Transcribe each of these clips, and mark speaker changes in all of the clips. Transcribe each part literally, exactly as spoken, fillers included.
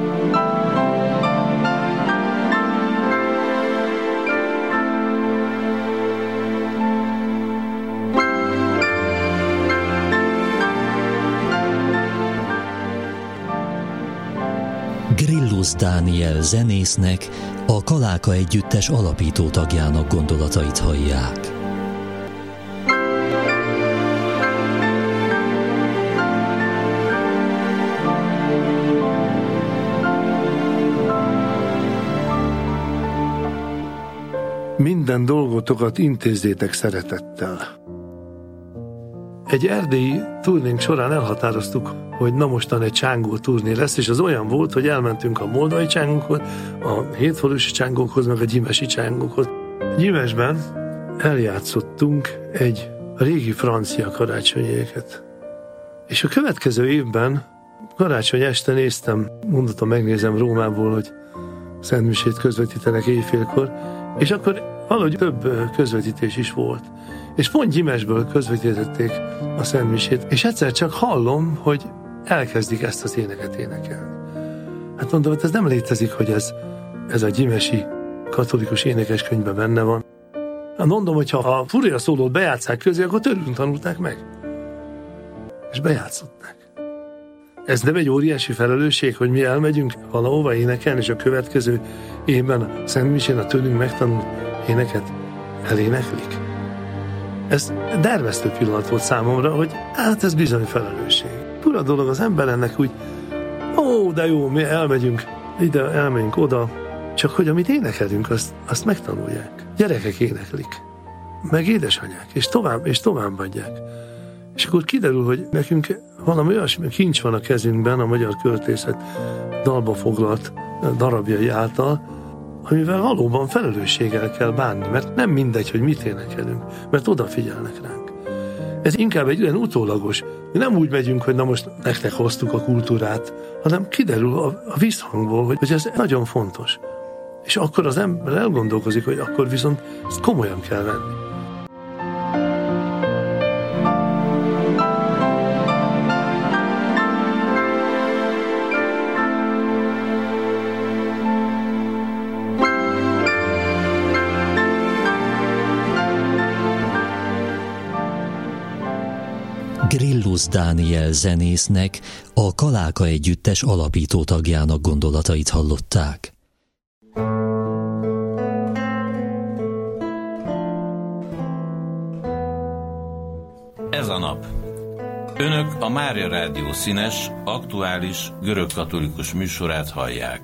Speaker 1: Gryllus Dániel zenésznek, a Kaláka Együttes alapító tagjának gondolatait hallják.
Speaker 2: Minden dolgotokat intézzétek szeretettel. Egy erdélyi turnénk során elhatároztuk, hogy na mostan egy csángó turné lesz, és az olyan volt, hogy elmentünk a moldvai csángókhoz, a hétfalusi csángókhoz, meg a gyimesi csángókhoz. Gyimesben eljátszottunk egy régi francia karácsonyéket. És a következő évben, karácsony este néztem, mondottam, megnézem Rómából, hogy szentmisét közvetítenek éjfélkor, és akkor valahogy több közvetítés is volt. És pont Gyimesből közvetítették a szentmisét, és egyszer csak hallom, hogy elkezdik ezt az éneket énekelni. Hát mondom, hogy ez nem létezik, hogy ez, ez a gyimesi katolikus énekeskönyvben benne van. Mondom, hogy ha a furia szólót bejátsszák közé, akkor tőlünk tanulták meg. És bejátszották. Ez nem egy óriási felelősség, hogy mi elmegyünk valahova énekelni, és a következő évben a szentmisén a tőlünk megtanult éneket eléneklik. Ez dermesztő pillanat volt számomra, hogy hát ez bizony felelősség. Fura dolog az ember ennek úgy, ó, de jó, mi elmegyünk ide, elmegyünk oda, csak hogy amit énekelünk, azt, azt megtanulják. Gyerekek éneklik, meg édesanyák, és tovább, és tovább adják. És akkor kiderül, hogy nekünk valami olyasmi kincs van a kezünkben a magyar költészet dalba foglalt darabjai által, amivel valóban felelősséggel kell bánni, mert nem mindegy, hogy mit énekelünk, mert odafigyelnek ránk. Ez inkább egy olyan utólagos, mi nem úgy megyünk, hogy na most nektek hoztuk a kultúrát, hanem kiderül a, a visszhangból, hogy, hogy ez nagyon fontos. És akkor az ember elgondolkozik, hogy akkor viszont ezt komolyan kell venni.
Speaker 1: Gryllus Dániel zenésznek, a Kaláka Együttes alapító tagjának gondolatait hallották.
Speaker 3: Ez a nap. Önök a Mária Rádió színes, aktuális, görögkatolikus műsorát hallják.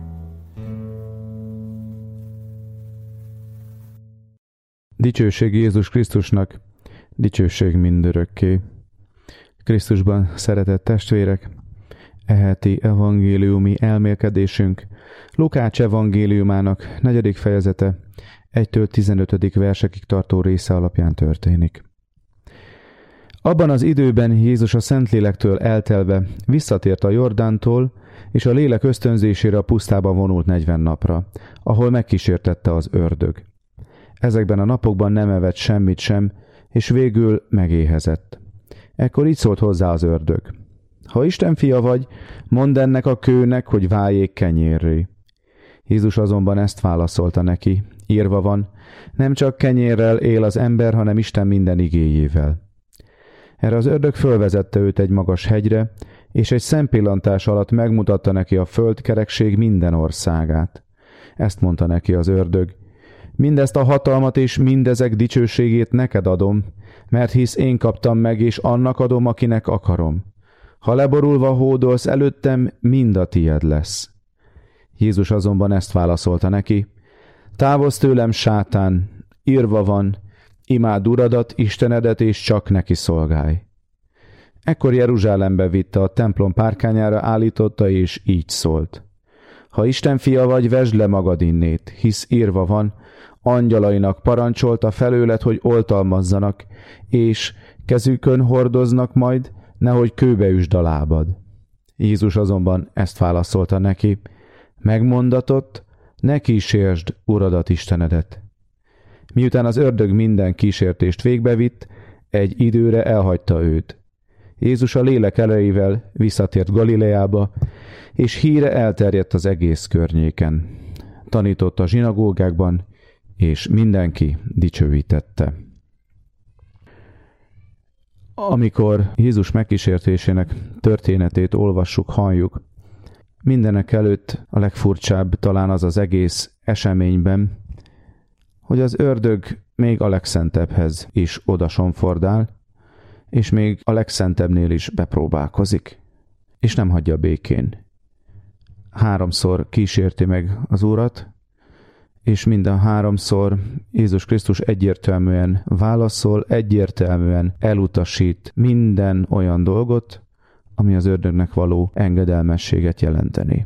Speaker 4: Dicsőség Jézus Krisztusnak, dicsőség mindörökké. Krisztusban szeretett testvérek, e heti evangéliumi elmélkedésünk Lukács evangéliumának negyedik fejezete egytől tizenötödik versekig tartó része alapján történik. Abban az időben Jézus a Szentlélektől eltelve visszatért a Jordántól, és a lélek ösztönzésére a pusztába vonult negyven napra, ahol megkísértette az ördög. Ezekben a napokban nem evett semmit sem, és végül megéhezett. Ekkor így szólt hozzá az ördög. Ha Isten fia vagy, mondd ennek a kőnek, hogy váljék kenyérré. Jézus azonban ezt válaszolta neki. Írva van, nem csak kenyérrel él az ember, hanem Isten minden igéjével. Erre az ördög fölvezette őt egy magas hegyre, és egy szempillantás alatt megmutatta neki a földkerekség minden országát. Ezt mondta neki az ördög. Mindezt a hatalmat és mindezek dicsőségét neked adom, mert hisz én kaptam meg, és annak adom, akinek akarom. Ha leborulva hódolsz előttem, mind a tied lesz. Jézus azonban ezt válaszolta neki. Távozz tőlem, sátán, írva van, imád Uradat, Istenedet, és csak neki szolgálj. Ekkor Jeruzsálembe vitte, a templom párkányára állította, és így szólt. Ha Isten fia vagy, vesd le magad innét, hisz írva van, angyalainak parancsolta felőled, hogy oltalmazzanak, és kezükön hordoznak majd, nehogy kőbe üsd a lábad. Jézus azonban ezt válaszolta neki, megmondatott, ne kísérsd Uradat, Istenedet. Miután az ördög minden kísértést végbevitt, egy időre elhagyta őt. Jézus a lélek erejével visszatért Galileába, és híre elterjedt az egész környéken. Tanított a zsinagógákban, és mindenki dicsőítette. Amikor Jézus megkísértésének történetét olvassuk, halljuk, mindenek előtt a legfurcsább talán az az egész eseményben, hogy az ördög még a legszentebbhez is odasonfordál, és még a legszentebbnél is bepróbálkozik, és nem hagyja békén. Háromszor kísérti meg az Urat, és minden háromszor Jézus Krisztus egyértelműen válaszol, egyértelműen elutasít minden olyan dolgot, ami az ördögnek való engedelmességet jelenteni.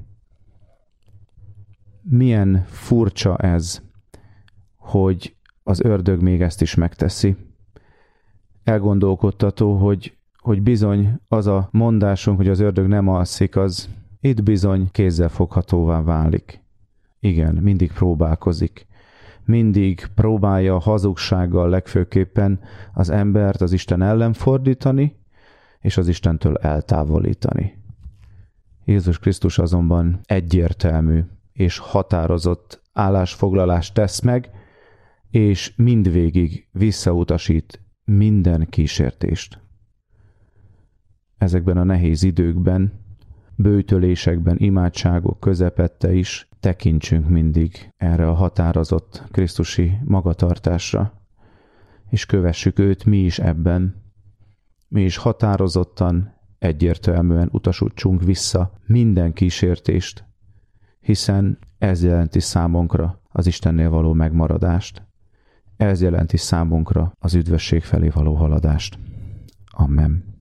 Speaker 4: Milyen furcsa ez, hogy az ördög még ezt is megteszi. Elgondolkodtató, hogy, hogy bizony az a mondásunk, hogy az ördög nem alszik, az itt bizony kézzelfoghatóvá válik. Igen, mindig próbálkozik. Mindig próbálja a hazugsággal legfőképpen az embert az Isten ellen fordítani, és az Istentől eltávolítani. Jézus Krisztus azonban egyértelmű és határozott állásfoglalást tesz meg, és mindvégig visszautasít minden kísértést. Ezekben a nehéz időkben, böjtölésekben, imádságok közepette is tekintsünk mindig erre a határozott krisztusi magatartásra, és kövessük őt mi is ebben. Mi is határozottan, egyértelműen utasítsunk vissza minden kísértést, hiszen ez jelenti számunkra az Istennél való megmaradást. Ez jelenti számunkra az üdvösség felé való haladást. Amen.